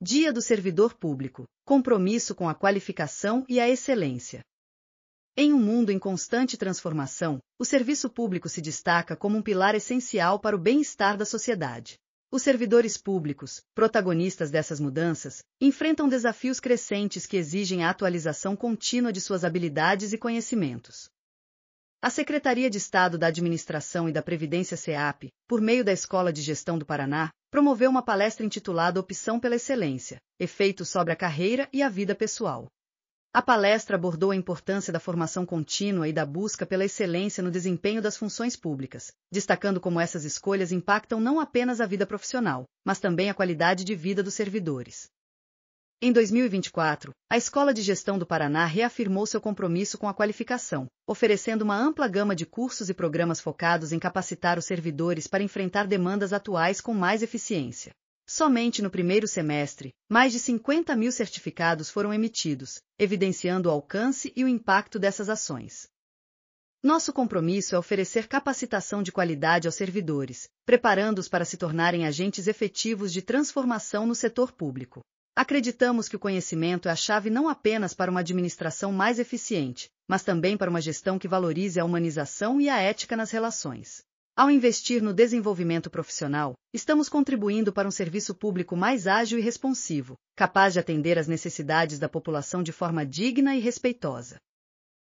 Dia do Servidor Público. Compromisso com a qualificação e a excelência. Em um mundo em constante transformação, o serviço público se destaca como um pilar essencial para o bem-estar da sociedade. Os servidores públicos, protagonistas dessas mudanças, enfrentam desafios crescentes que exigem a atualização contínua de suas habilidades e conhecimentos. A Secretaria de Estado da Administração e da Previdência SEAP, por meio da Escola de Gestão do Paraná, promoveu uma palestra intitulada Opção pela Excelência, efeitos sobre a carreira e a vida pessoal. A palestra abordou a importância da formação contínua e da busca pela excelência no desempenho das funções públicas, destacando como essas escolhas impactam não apenas a vida profissional, mas também a qualidade de vida dos servidores. Em 2024, a Escola de Gestão do Paraná reafirmou seu compromisso com a qualificação, oferecendo uma ampla gama de cursos e programas focados em capacitar os servidores para enfrentar demandas atuais com mais eficiência. Somente no primeiro semestre, mais de 50 mil certificados foram emitidos, evidenciando o alcance e o impacto dessas ações. Nosso compromisso é oferecer capacitação de qualidade aos servidores, preparando-os para se tornarem agentes efetivos de transformação no setor público. Acreditamos que o conhecimento é a chave não apenas para uma administração mais eficiente, mas também para uma gestão que valorize a humanização e a ética nas relações. Ao investir no desenvolvimento profissional, estamos contribuindo para um serviço público mais ágil e responsivo, capaz de atender às necessidades da população de forma digna e respeitosa.